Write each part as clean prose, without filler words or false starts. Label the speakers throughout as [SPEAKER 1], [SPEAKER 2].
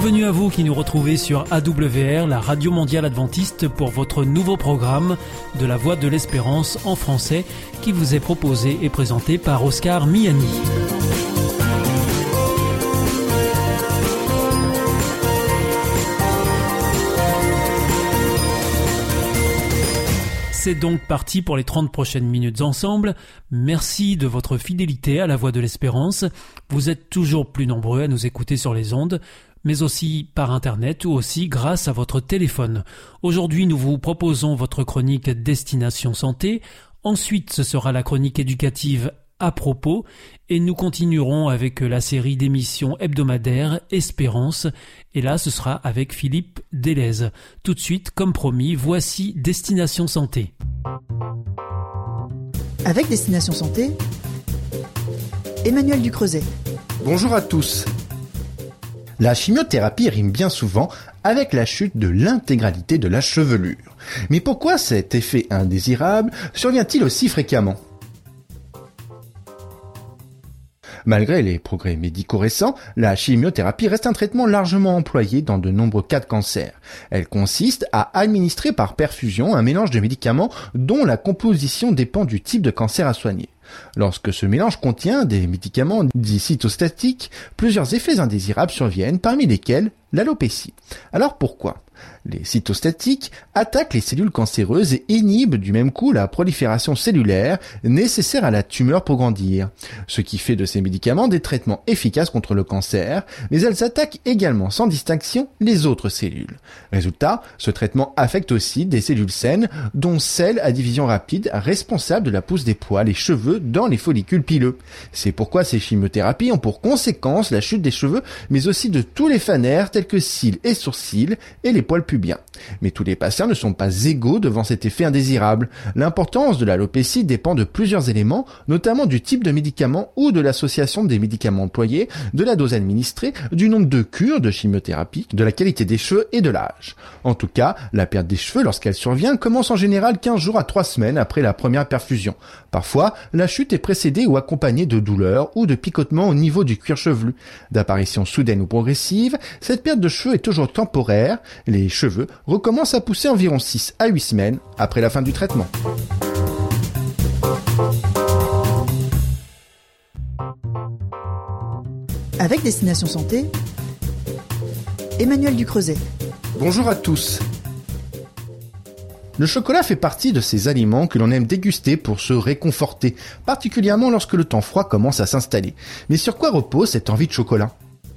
[SPEAKER 1] Bienvenue à vous qui nous retrouvez sur AWR, la Radio Mondiale Adventiste, pour votre nouveau programme de la Voix de l'Espérance en français qui vous est proposé et présenté par Oscar Miani. C'est donc parti pour les 30 prochaines minutes ensemble. Merci de votre fidélité à la Voix de l'Espérance. Vous êtes toujours plus nombreux à nous écouter sur les ondes, mais aussi par Internet ou aussi grâce à votre téléphone. Aujourd'hui, nous vous proposons votre chronique Destination Santé. Ensuite, ce sera la chronique éducative À propos, et nous continuerons avec la série d'émissions hebdomadaires Espérance, et là ce sera avec Philippe Delez. Tout de suite, comme promis, voici Destination Santé.
[SPEAKER 2] Avec Destination Santé, Emmanuel Ducreuset.
[SPEAKER 3] Bonjour à tous. La chimiothérapie rime bien souvent avec la chute de l'intégralité de la chevelure. Mais pourquoi cet effet indésirable survient-il aussi fréquemment ? Malgré les progrès médicaux récents, la chimiothérapie reste un traitement largement employé dans de nombreux cas de cancer. Elle consiste à administrer par perfusion un mélange de médicaments dont la composition dépend du type de cancer à soigner. Lorsque ce mélange contient des médicaments dits cytostatiques, plusieurs effets indésirables surviennent, parmi lesquels l'alopécie. Alors pourquoi ? Les cytostatiques attaquent les cellules cancéreuses et inhibent du même coup la prolifération cellulaire nécessaire à la tumeur pour grandir, ce qui fait de ces médicaments des traitements efficaces contre le cancer, mais elles attaquent également sans distinction les autres cellules. Résultat, ce traitement affecte aussi des cellules saines, dont celles à division rapide responsables de la pousse des poils et cheveux dans les follicules pileux. C'est pourquoi ces chimiothérapies ont pour conséquence la chute des cheveux, mais aussi de tous les fanères tels que cils et sourcils et les poils pubiens. Mais tous les patients ne sont pas égaux devant cet effet indésirable. L'importance de l'alopécie dépend de plusieurs éléments, notamment du type de médicament ou de l'association des médicaments employés, de la dose administrée, du nombre de cures de chimiothérapie, de la qualité des cheveux et de l'âge. En tout cas, la perte des cheveux, lorsqu'elle survient, commence en général 15 jours à 3 semaines après la première perfusion. Parfois, la chute est précédée ou accompagnée de douleurs ou de picotements au niveau du cuir chevelu. D'apparition soudaine ou progressive, cette perte de cheveux est toujours temporaire. Les cheveux recommencent à pousser environ 6 à 8 semaines après la fin du traitement.
[SPEAKER 2] Avec Destination Santé, Emmanuel Ducreuset.
[SPEAKER 3] Bonjour à tous. Le chocolat fait partie de ces aliments que l'on aime déguster pour se réconforter, particulièrement lorsque le temps froid commence à s'installer. Mais sur quoi repose cette envie de chocolat ?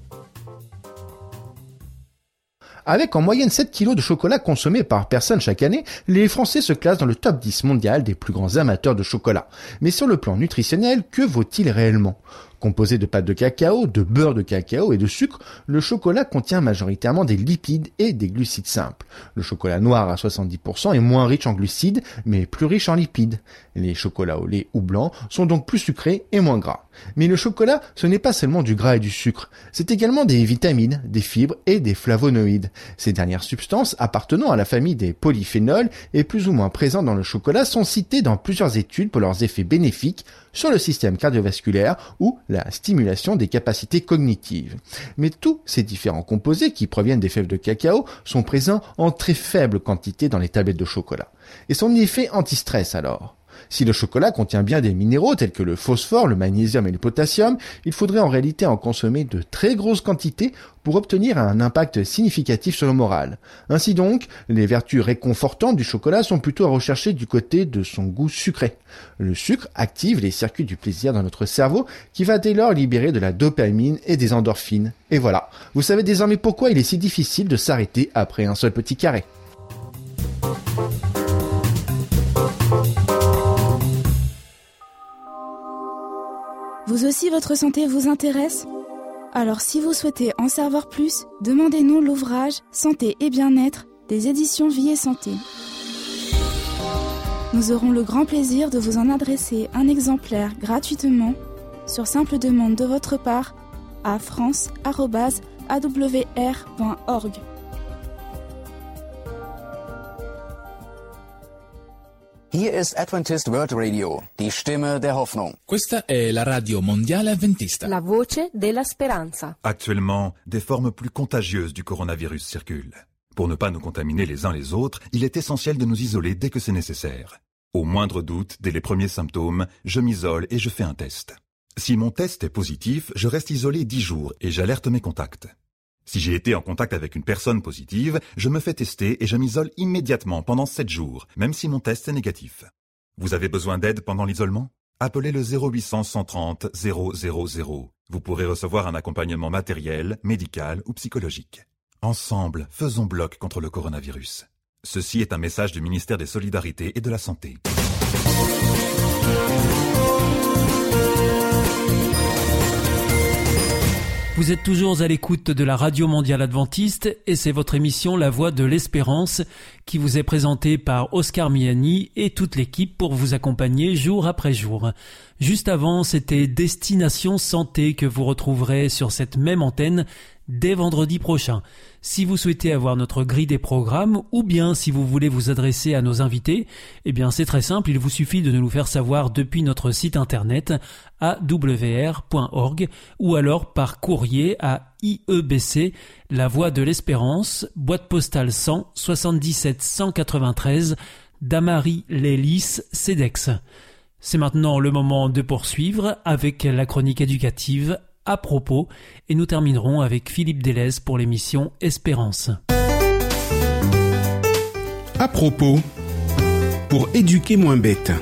[SPEAKER 3] Avec en moyenne 7 kg de chocolat consommés par personne chaque année, les Français se classent dans le top 10 mondial des plus grands amateurs de chocolat. Mais sur le plan nutritionnel, que vaut-il réellement ? Composé de pâte de cacao, de beurre de cacao et de sucre, le chocolat contient majoritairement des lipides et des glucides simples. Le chocolat noir à 70% est moins riche en glucides, mais plus riche en lipides. Les chocolats au lait ou blanc sont donc plus sucrés et moins gras. Mais le chocolat, ce n'est pas seulement du gras et du sucre, c'est également des vitamines, des fibres et des flavonoïdes. Ces dernières substances, appartenant à la famille des polyphénols et plus ou moins présentes dans le chocolat, sont citées dans plusieurs études pour leurs effets bénéfiques sur le système cardiovasculaire ou la stimulation des capacités cognitives. Mais tous ces différents composés qui proviennent des fèves de cacao sont présents en très faible quantité dans les tablettes de chocolat. Et son effet anti-stress alors ? Si le chocolat contient bien des minéraux tels que le phosphore, le magnésium et le potassium, il faudrait en réalité en consommer de très grosses quantités pour obtenir un impact significatif sur le moral. Ainsi donc, les vertus réconfortantes du chocolat sont plutôt à rechercher du côté de son goût sucré. Le sucre active les circuits du plaisir dans notre cerveau qui va dès lors libérer de la dopamine et des endorphines. Et voilà, vous savez désormais pourquoi il est si difficile de s'arrêter après un seul petit carré.
[SPEAKER 4] Vous aussi, votre santé vous intéresse ? Alors si vous souhaitez en savoir plus, demandez-nous l'ouvrage Santé et bien-être des éditions Vie et Santé. Nous aurons le grand plaisir de vous en adresser un exemplaire gratuitement sur simple demande de votre part à france@awr.org.
[SPEAKER 5] Hier ist Adventist World Radio, die Stimme der Hoffnung.
[SPEAKER 6] Questa è la radio mondiale avventista.
[SPEAKER 7] La voce della speranza.
[SPEAKER 8] Actuellement, des formes plus contagieuses du coronavirus circulent. Pour ne pas nous contaminer les uns les autres, il est essentiel de nous isoler dès que c'est nécessaire. Au moindre doute, dès les premiers symptômes, je m'isole et je fais un test. Si mon test est positif, je reste isolé 10 jours et j'alerte mes contacts. Si j'ai été en contact avec une personne positive, je me fais tester et je m'isole immédiatement pendant 7 jours, même si mon test est négatif. Vous avez besoin d'aide pendant l'isolement ? Appelez le 0800 130 000. Vous pourrez recevoir un accompagnement matériel, médical ou psychologique. Ensemble, faisons bloc contre le coronavirus. Ceci est un message du ministère des Solidarités et de la Santé.
[SPEAKER 1] Vous êtes toujours à l'écoute de la Radio Mondiale Adventiste et c'est votre émission La Voix de l'Espérance qui vous est présentée par Oscar Miani et toute l'équipe pour vous accompagner jour après jour. Juste avant, c'était Destination Santé que vous retrouverez sur cette même antenne dès vendredi prochain. Si vous souhaitez avoir notre grille des programmes ou bien si vous voulez vous adresser à nos invités, eh bien c'est très simple, il vous suffit de nous faire savoir depuis notre site internet awr.org ou alors par courrier à IEBC, La Voix de l'Espérance, boîte postale 100 77 193, Damary-Lélis, CEDEX. C'est maintenant le moment de poursuivre avec la chronique éducative À propos, et nous terminerons avec Philippe Delez pour l'émission Espérance.
[SPEAKER 9] À propos, pour éduquer moins bête.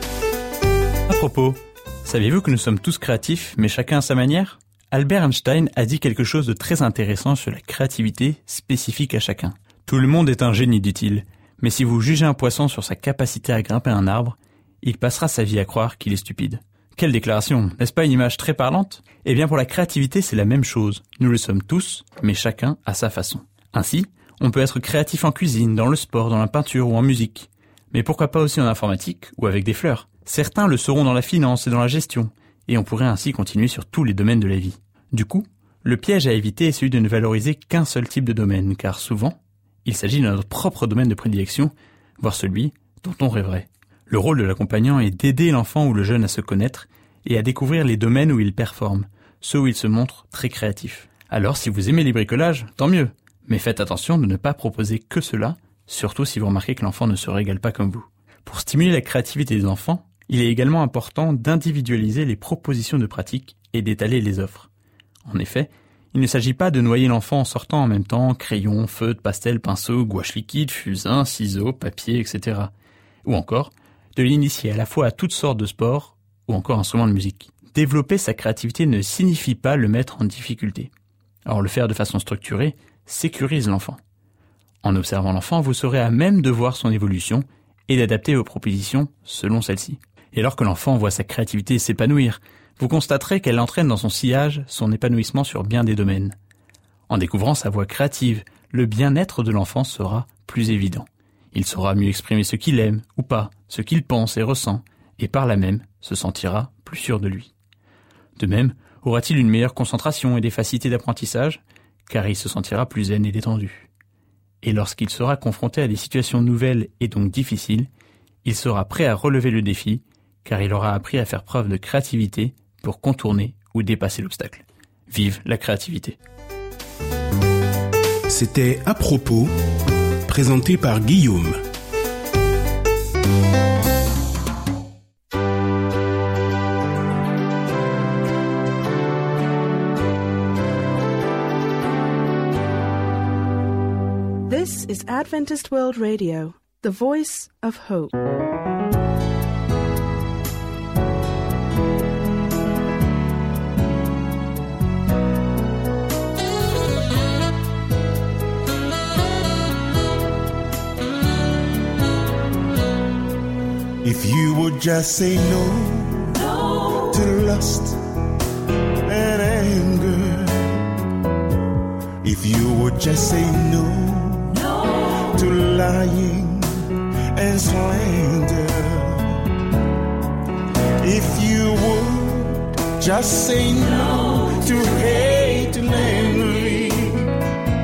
[SPEAKER 10] À propos, saviez-vous que nous sommes tous créatifs, mais chacun à sa manière ? Albert Einstein a dit quelque chose de très intéressant sur la créativité spécifique à chacun. Tout le monde est un génie, dit-il, mais si vous jugez un poisson sur sa capacité à grimper un arbre, il passera sa vie à croire qu'il est stupide. Quelle déclaration, n'est-ce pas une image très parlante ? Eh bien pour la créativité c'est la même chose, nous le sommes tous, mais chacun à sa façon. Ainsi, on peut être créatif en cuisine, dans le sport, dans la peinture ou en musique. Mais pourquoi pas aussi en informatique ou avec des fleurs ? Certains le seront dans la finance et dans la gestion, et on pourrait ainsi continuer sur tous les domaines de la vie. Du coup, le piège à éviter est celui de ne valoriser qu'un seul type de domaine, car souvent, il s'agit de notre propre domaine de prédilection, voire celui dont on rêverait. Le rôle de l'accompagnant est d'aider l'enfant ou le jeune à se connaître et à découvrir les domaines où il performe, ceux où il se montre très créatif. Alors si vous aimez les bricolages, tant mieux, mais faites attention de ne pas proposer que cela, surtout si vous remarquez que l'enfant ne se régale pas comme vous. Pour stimuler la créativité des enfants, il est également important d'individualiser les propositions de pratique et d'étaler les offres. En effet, il ne s'agit pas de noyer l'enfant en sortant en même temps crayon, feutre, pastel, pinceau, gouache liquide, fusain, ciseaux, papier, etc. Ou encore, de l'initier à la fois à toutes sortes de sports ou encore instruments de musique. Développer sa créativité ne signifie pas le mettre en difficulté. Or, le faire de façon structurée sécurise l'enfant. En observant l'enfant, vous serez à même de voir son évolution et d'adapter vos propositions selon celle-ci. Et alors que l'enfant voit sa créativité s'épanouir, vous constaterez qu'elle entraîne dans son sillage son épanouissement sur bien des domaines. En découvrant sa voix créative, le bien-être de l'enfant sera plus évident. Il saura mieux exprimer ce qu'il aime ou pas, ce qu'il pense et ressent, et par là même se sentira plus sûr de lui. De même, aura-t-il une meilleure concentration et des facilités d'apprentissage, car il se sentira plus zen et détendu. Et lorsqu'il sera confronté à des situations nouvelles et donc difficiles, il sera prêt à relever le défi, car il aura appris à faire preuve de créativité pour contourner ou dépasser l'obstacle. Vive la créativité.
[SPEAKER 9] C'était À propos, présenté par Guillaume.
[SPEAKER 11] This is Adventist World Radio, the voice of hope.
[SPEAKER 12] If you would just say no to lust and anger, if you would just say no to lying and slander, if you would just say no to hate and envy,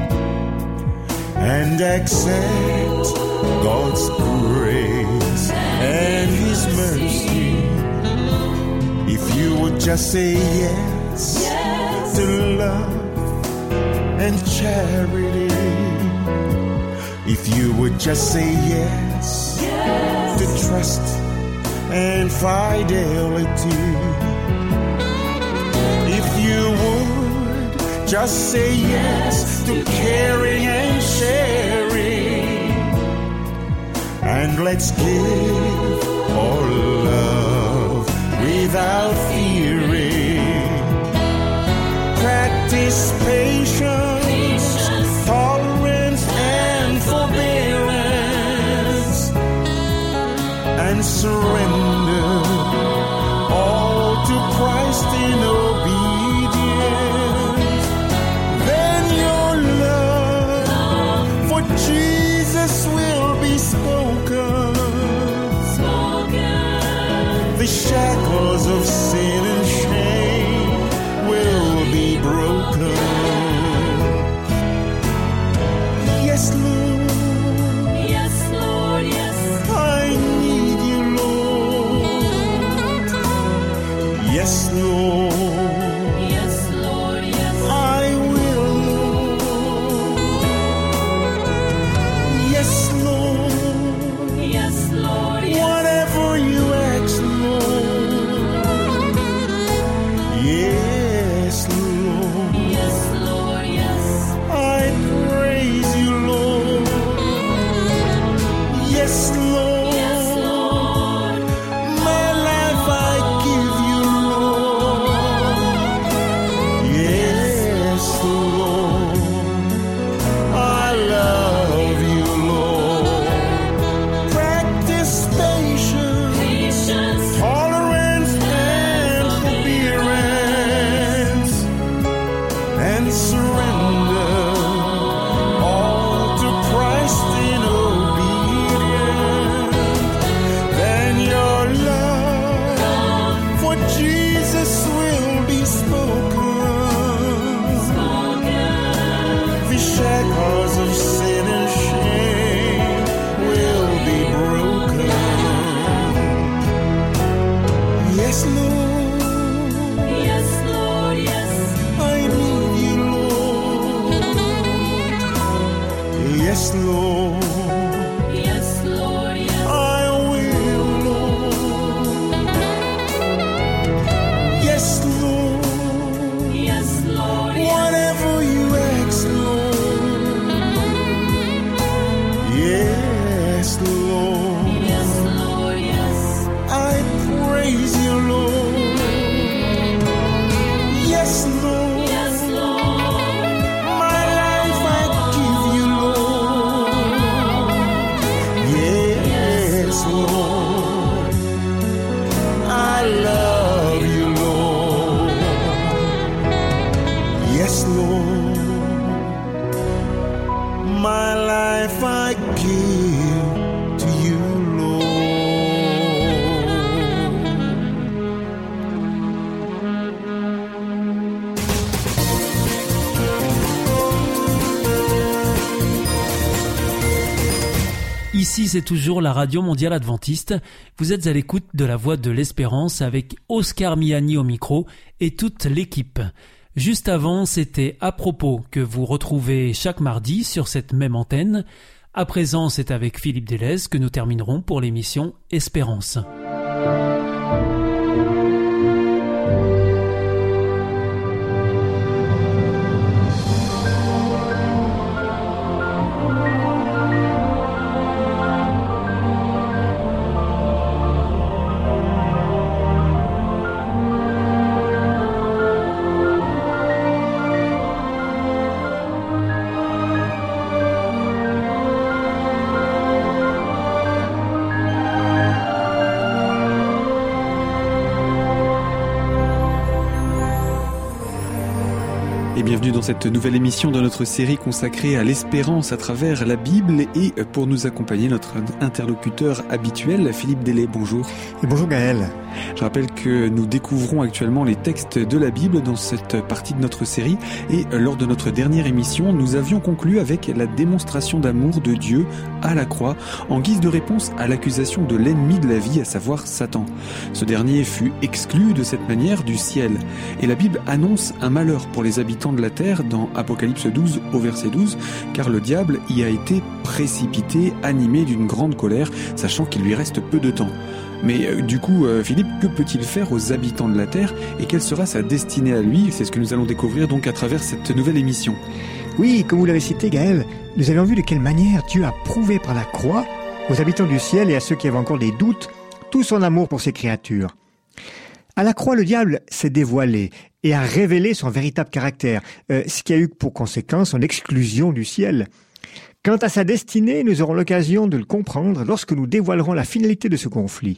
[SPEAKER 12] and accept God's grace and His mercy. If you would just say yes, to love and charity. If you would just say yes, to trust and fidelity. If you would just say yes to caring and sharing. And let's give our love without fearing. Practice patience, tolerance and forbearance, and surrender all to Christ in obedience. Then your love for Jesus will be spoken. The shackles of sin and shame will be broken. Yes, Lord. Yes, Lord, yes. I need you, Lord. Yes, Lord. Yes, Lord, yes. I will, Lord. Yes, Lord. Yes, Lord, yes. Whatever you ask, Lord. Yes, Lord. Yes, Lord, yes. I praise you, Lord. Yes, Lord. Yes, Lord. My life I give you, Lord. Yes, Lord. I love you, Lord. Practice patience, tolerance and forbearance, and surrender all to Christ in obedience. Then your love for Jesus will be spoken. The shackles of sin and shame will be broken. Yes, Lord. Yes, Lord, yes. I need you, Lord. Yes, Lord. Yes, Lord, yes. I will, Lord. Yes, Lord. Yes, Lord, yes. Whatever you ask, Lord. Yes, Lord. Yes, Lord, yes. I praise you, Lord. Yes, Lord. Yes, Lord. My life I give you, Lord. Yes, Lord. I love you, Lord. Yes, Lord. My life I give to you, Lord.
[SPEAKER 1] Ici, c'est toujours la Radio Mondiale Adventiste. Vous êtes à l'écoute de la Voix de l'Espérance avec Oscar Miani au micro et toute l'équipe. Juste avant, c'était À propos que vous retrouvez chaque mardi sur cette même antenne. À présent, c'est avec Philippe Delez que nous terminerons pour l'émission Espérance.
[SPEAKER 13] bienvenue dans cette nouvelle émission de notre série consacrée à l'espérance à travers la Bible. Et pour nous accompagner, notre interlocuteur habituel, Philippe Delay. Bonjour.
[SPEAKER 14] Et bonjour Gaël.
[SPEAKER 13] Je rappelle que nous découvrons actuellement les textes de la Bible dans cette partie de notre série. Et lors de notre dernière émission, nous avions conclu avec la démonstration d'amour de Dieu à la croix, en guise de réponse à l'accusation de l'ennemi de la vie, à savoir Satan. Ce dernier fut exclu de cette manière du ciel. Et la Bible annonce un malheur pour les habitants de la terre dans Apocalypse 12 au verset 12, car le diable y a été précipité, animé d'une grande colère, sachant qu'il lui reste peu de temps. Mais du coup, Philippe, que peut-il faire aux habitants de la terre et quelle sera sa destinée à lui? C'est ce que nous allons découvrir donc à travers cette nouvelle émission.
[SPEAKER 14] Oui, comme vous l'avez cité Gaël, nous avions vu de quelle manière Dieu a prouvé par la croix aux habitants du ciel et à ceux qui avaient encore des doutes tout son amour pour ses créatures. À la croix, le diable s'est dévoilé et a révélé son véritable caractère, ce qui a eu pour conséquence son exclusion du ciel. Quant à sa destinée, nous aurons l'occasion de le comprendre lorsque nous dévoilerons la finalité de ce conflit.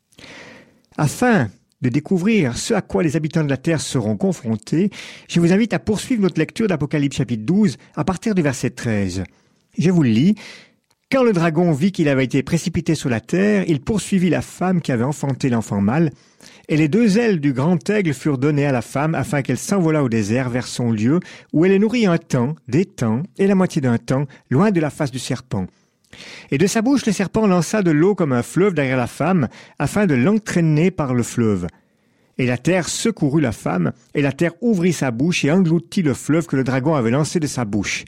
[SPEAKER 14] Afin de découvrir ce à quoi les habitants de la terre seront confrontés, je vous invite à poursuivre notre lecture d'Apocalypse chapitre 12 à partir du verset 13. Je vous le lis. Quand le dragon vit qu'il avait été précipité sur la terre, il poursuivit la femme qui avait enfanté l'enfant mâle, et les deux ailes du grand aigle furent données à la femme afin qu'elle s'envolât au désert vers son lieu, où elle est nourrie un temps, des temps, et la moitié d'un temps, loin de la face du serpent. Et de sa bouche le serpent lança de l'eau comme un fleuve derrière la femme, afin de l'entraîner par le fleuve. Et la terre secourut la femme, et la terre ouvrit sa bouche et engloutit le fleuve que le dragon avait lancé de sa bouche.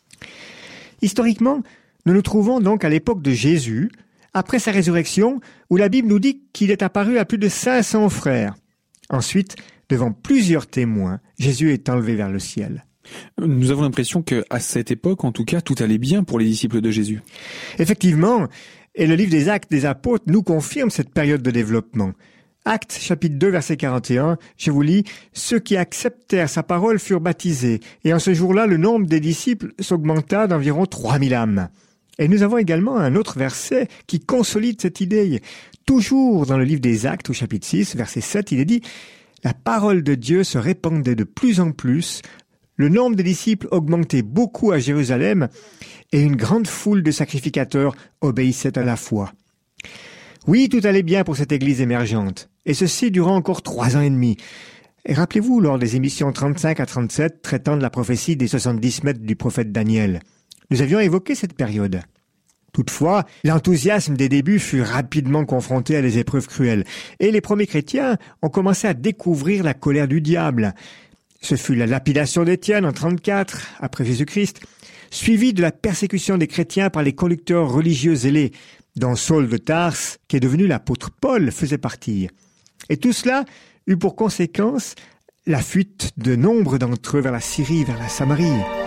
[SPEAKER 14] Historiquement, nous nous trouvons donc à l'époque de Jésus, après sa résurrection, où la Bible nous dit qu'il est apparu à plus de 500 frères. Ensuite, devant plusieurs témoins, Jésus est enlevé vers le ciel.
[SPEAKER 13] Nous avons l'impression qu'à cette époque, en tout cas, tout allait bien pour les disciples de Jésus.
[SPEAKER 14] Effectivement, et le livre des Actes des Apôtres nous confirme cette période de développement. Actes, chapitre 2, verset 41, je vous lis, « Ceux qui acceptèrent sa parole furent baptisés, et en ce jour-là, le nombre des disciples s'augmenta d'environ 3000 âmes. » Et nous avons également un autre verset qui consolide cette idée. Toujours dans le livre des Actes, au chapitre 6, verset 7, il est dit « La parole de Dieu se répandait de plus en plus, le nombre des disciples augmentait beaucoup à Jérusalem, et une grande foule de sacrificateurs obéissait à la foi. » Oui, tout allait bien pour cette église émergente, et ceci durant encore 3 ans et demi. Et rappelez-vous, lors des émissions 35 à 37 traitant de la prophétie des 70 mètres du prophète Daniel, nous avions évoqué cette période. Toutefois, l'enthousiasme des débuts fut rapidement confronté à des épreuves cruelles, et les premiers chrétiens ont commencé à découvrir la colère du diable. Ce fut la lapidation d'Étienne en 34, après Jésus-Christ, suivie de la persécution des chrétiens par les conducteurs religieux zélés, dont Saul de Tarse, qui est devenu l'apôtre Paul, faisait partie. Et tout cela eut pour conséquence la fuite de nombre d'entre eux vers la Syrie, vers la Samarie.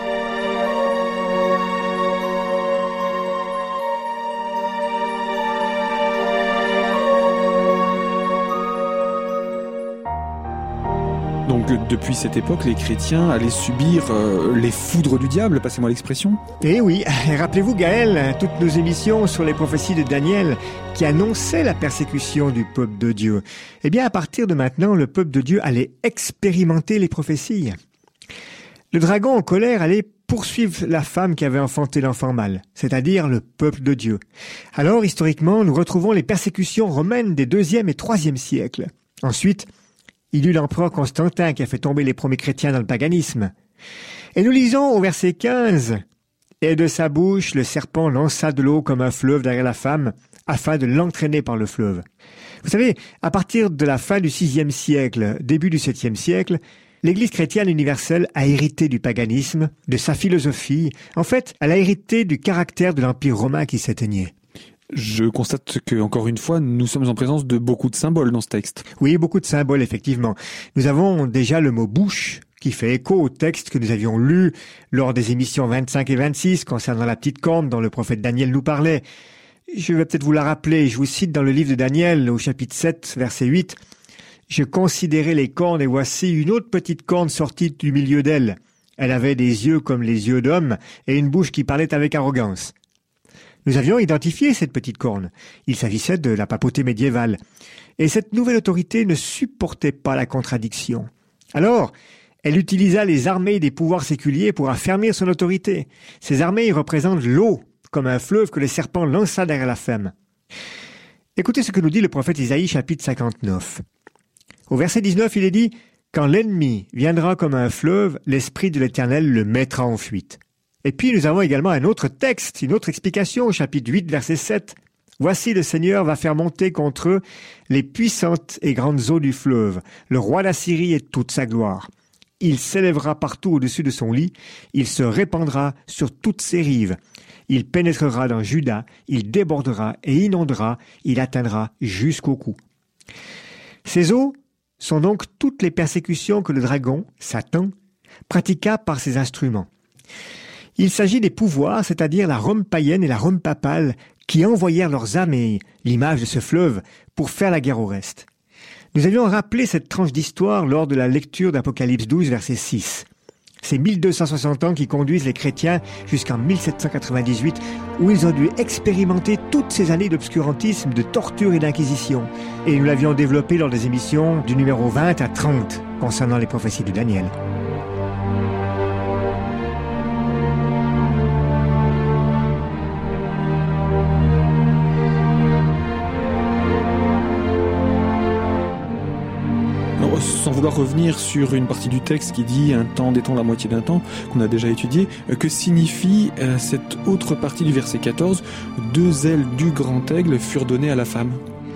[SPEAKER 13] Donc depuis cette époque, les chrétiens allaient subir les foudres du diable, passez-moi l'expression.
[SPEAKER 14] Eh oui, rappelez-vous Gaël, toutes nos émissions sur les prophéties de Daniel qui annonçaient la persécution du peuple de Dieu. Eh bien à partir de maintenant, le peuple de Dieu allait expérimenter les prophéties. Le dragon en colère allait poursuivre la femme qui avait enfanté l'enfant mâle, c'est-à-dire le peuple de Dieu. Alors historiquement, nous retrouvons les persécutions romaines des 2e et 3e siècles. Ensuite, il y eut l'empereur Constantin qui a fait tomber les premiers chrétiens dans le paganisme. Et nous lisons au verset 15, « Et de sa bouche, le serpent lança de l'eau comme un fleuve derrière la femme, afin de l'entraîner par le fleuve. » Vous savez, à partir de la fin du 6e siècle, début du 7e siècle, l'Église chrétienne universelle a hérité du paganisme, de sa philosophie. En fait, elle a hérité du caractère de l'Empire romain qui s'éteignait.
[SPEAKER 13] Je constate que, encore une fois, nous sommes en présence de beaucoup de symboles dans ce texte.
[SPEAKER 14] Oui, beaucoup de symboles, effectivement. Nous avons déjà le mot « bouche » qui fait écho au texte que nous avions lu lors des émissions 25 et 26 concernant la petite corne dont le prophète Daniel nous parlait. Je vais peut-être vous la rappeler. Je vous cite dans le livre de Daniel, au chapitre 7, verset 8. « Je considérais les cornes et voici une autre petite corne sortie du milieu d'elle. Elle avait des yeux comme les yeux d'homme et une bouche qui parlait avec arrogance. » Nous avions identifié cette petite corne. Il s'agissait de la papauté médiévale. Et cette nouvelle autorité ne supportait pas la contradiction. Alors, Elle utilisa les armées des pouvoirs séculiers pour affermir son autorité. Ces armées représentent l'eau, comme un fleuve que le serpent lança derrière la femme. Écoutez ce que nous dit le prophète Isaïe, chapitre 59. Au verset 19, il est dit « Quand l'ennemi viendra comme un fleuve, l'Esprit de l'Éternel le mettra en fuite. » Et puis nous avons également un autre texte, une autre explication au chapitre 8, verset 7. « Voici le Seigneur va faire monter contre eux les puissantes et grandes eaux du fleuve, le roi d'Assyrie et toute sa gloire. Il s'élèvera partout au-dessus de son lit, il se répandra sur toutes ses rives. Il pénétrera dans Juda, il débordera et inondera, il atteindra jusqu'au cou. » Ces eaux sont donc toutes les persécutions que le dragon, Satan, pratiqua par ses instruments. Il s'agit des pouvoirs, c'est-à-dire la Rome païenne et la Rome papale, qui envoyèrent leurs armées, l'image de ce fleuve, pour faire la guerre au reste. Nous avions rappelé cette tranche d'histoire lors de la lecture d'Apocalypse 12, verset 6. C'est 1260 ans qui conduisent les chrétiens jusqu'en 1798, où ils ont dû expérimenter toutes ces années d'obscurantisme, de torture et d'inquisition. Et nous l'avions développé lors des émissions du numéro 20 à 30 concernant les prophéties de Daniel.
[SPEAKER 13] Sans vouloir revenir sur une partie du texte qui dit « un temps d'étant la moitié d'un temps » qu'on a déjà étudié, que signifie cette autre partie du verset 14 « deux ailes du grand aigle furent données à la femme ».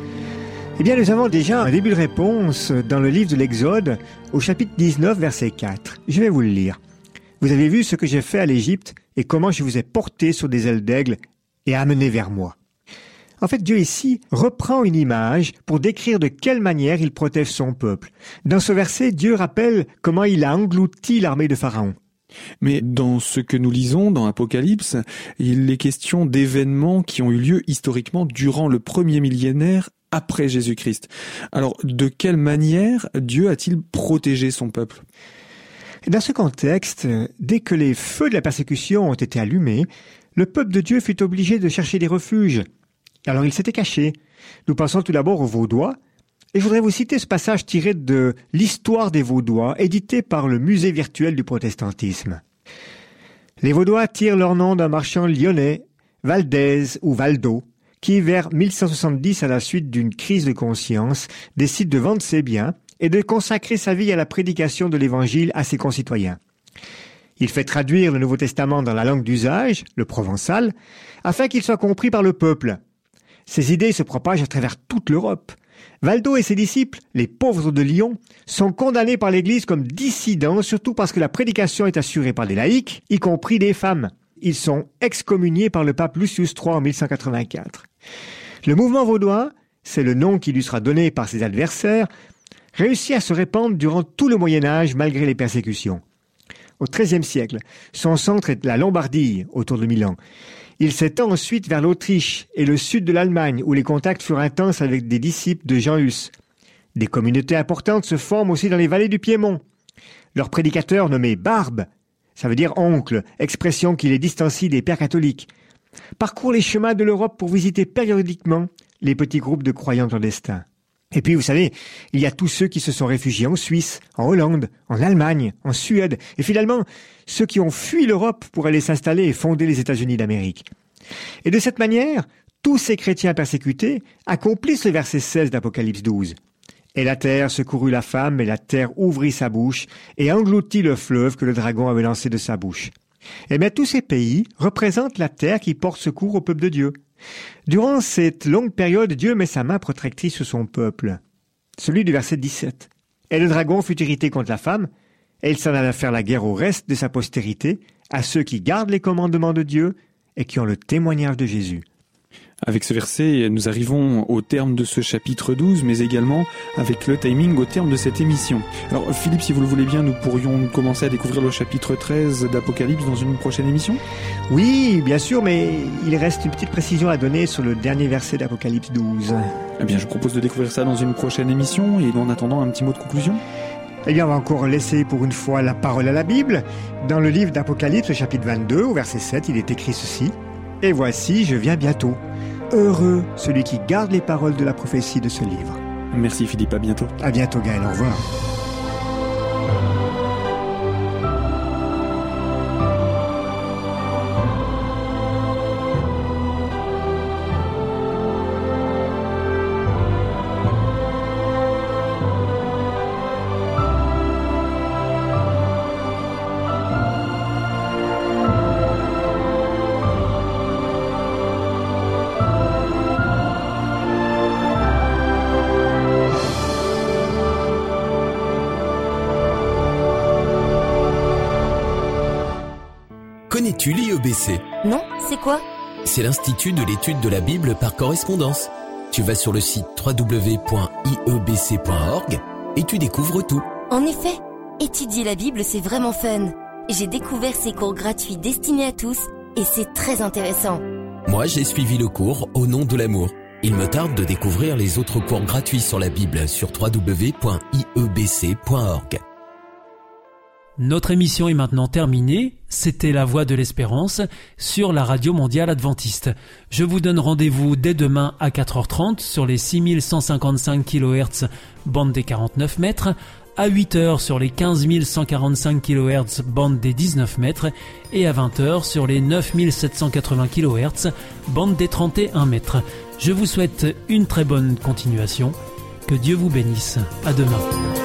[SPEAKER 14] Eh bien, nous avons déjà un début de réponse dans le livre de l'Exode, au chapitre 19, verset 4. Je vais vous le lire. « Vous avez vu ce que j'ai fait à l'Égypte et comment je vous ai porté sur des ailes d'aigle et amené vers moi. » En fait, Dieu ici reprend une image pour décrire de quelle manière il protège son peuple. Dans ce verset, Dieu rappelle comment il a englouti l'armée de Pharaon.
[SPEAKER 13] Mais dans ce que nous lisons dans Apocalypse, il est question d'événements qui ont eu lieu historiquement durant le premier millénaire après Jésus-Christ. Alors, de quelle manière Dieu a-t-il protégé son peuple ?
[SPEAKER 14] Dans ce contexte, dès que les feux de la persécution ont été allumés, le peuple de Dieu fut obligé de chercher des refuges. Alors il s'était caché. Nous pensons tout d'abord aux Vaudois, et je voudrais vous citer ce passage tiré de l'Histoire des Vaudois, édité par le Musée virtuel du protestantisme. Les Vaudois tirent leur nom d'un marchand lyonnais, Valdez ou Valdo, qui vers 1170, à la suite d'une crise de conscience, décide de vendre ses biens et de consacrer sa vie à la prédication de l'Évangile à ses concitoyens. Il fait traduire le Nouveau Testament dans la langue d'usage, le provençal, afin qu'il soit compris par le peuple. Ces idées se propagent à travers toute l'Europe. Valdo et ses disciples, les pauvres de Lyon, sont condamnés par l'Église comme dissidents, surtout parce que la prédication est assurée par des laïcs, y compris des femmes. Ils sont excommuniés par le pape Lucius III en 1184. Le mouvement vaudois, c'est le nom qui lui sera donné par ses adversaires, réussit à se répandre durant tout le Moyen-Âge malgré les persécutions. Au XIIIe siècle, son centre est la Lombardie, autour de Milan. Il s'étend ensuite vers l'Autriche et le sud de l'Allemagne, où les contacts furent intenses avec des disciples de Jean Hus. Des communautés importantes se forment aussi dans les vallées du Piémont. Leur prédicateur, nommé Barbe, ça veut dire oncle, expression qui les distancie des pères catholiques, parcourt les chemins de l'Europe pour visiter périodiquement les petits groupes de croyants clandestins. Et puis, vous savez, il y a tous ceux qui se sont réfugiés en Suisse, en Hollande, en Allemagne, en Suède, et finalement, ceux qui ont fui l'Europe pour aller s'installer et fonder les États-Unis d'Amérique. Et de cette manière, tous ces chrétiens persécutés accomplissent le verset 16 d'Apocalypse 12. « Et la terre secourut la femme, et la terre ouvrit sa bouche, et engloutit le fleuve que le dragon avait lancé de sa bouche. » Eh bien, tous ces pays représentent la terre qui porte secours au peuple de Dieu. Durant cette longue période, Dieu met sa main protectrice sur son peuple. Celui du verset 17. « Et le dragon fut irrité contre la femme, et il s'en alla faire la guerre au reste de sa postérité, à ceux qui gardent les commandements de Dieu et qui ont le témoignage de Jésus. »
[SPEAKER 13] Avec ce verset, nous arrivons au terme de ce chapitre 12, mais également avec le timing au terme de cette émission. Alors Philippe, si vous le voulez bien, nous pourrions commencer à découvrir le chapitre 13 d'Apocalypse dans une prochaine émission ?
[SPEAKER 14] Oui, bien sûr, mais il reste une petite précision à donner sur le dernier verset d'Apocalypse 12.
[SPEAKER 13] Eh bien, je propose de découvrir ça dans une prochaine émission, et en attendant, un petit mot de conclusion ?
[SPEAKER 14] Eh bien, on va encore laisser pour une fois la parole à la Bible. Dans le livre d'Apocalypse, chapitre 22, au verset 7, il est écrit ceci. « Et voici, je viens bientôt. Heureux celui qui garde les paroles de la prophétie de ce livre. »
[SPEAKER 13] Merci Philippe, à bientôt.
[SPEAKER 14] À bientôt Gaël, au revoir.
[SPEAKER 15] Connais-tu l'IEBC?
[SPEAKER 7] Non, c'est quoi?
[SPEAKER 15] C'est l'Institut de l'étude de la Bible par correspondance. Tu vas sur le site www.iebc.org et tu découvres tout.
[SPEAKER 7] En effet, étudier la Bible, c'est vraiment fun. J'ai découvert ces cours gratuits destinés à tous et c'est très intéressant.
[SPEAKER 15] Moi, j'ai suivi le cours Au nom de l'amour. Il me tarde de découvrir les autres cours gratuits sur la Bible sur www.iebc.org.
[SPEAKER 1] Notre émission est maintenant terminée. C'était La Voix de l'Espérance sur la Radio Mondiale Adventiste. Je vous donne rendez-vous dès demain à 4h30 sur les 6155 kHz bande des 49 mètres, à 8h sur les 15145 kHz bande des 19 mètres et à 20h sur les 9780 kHz bande des 31 mètres. Je vous souhaite une très bonne continuation. Que Dieu vous bénisse. À demain.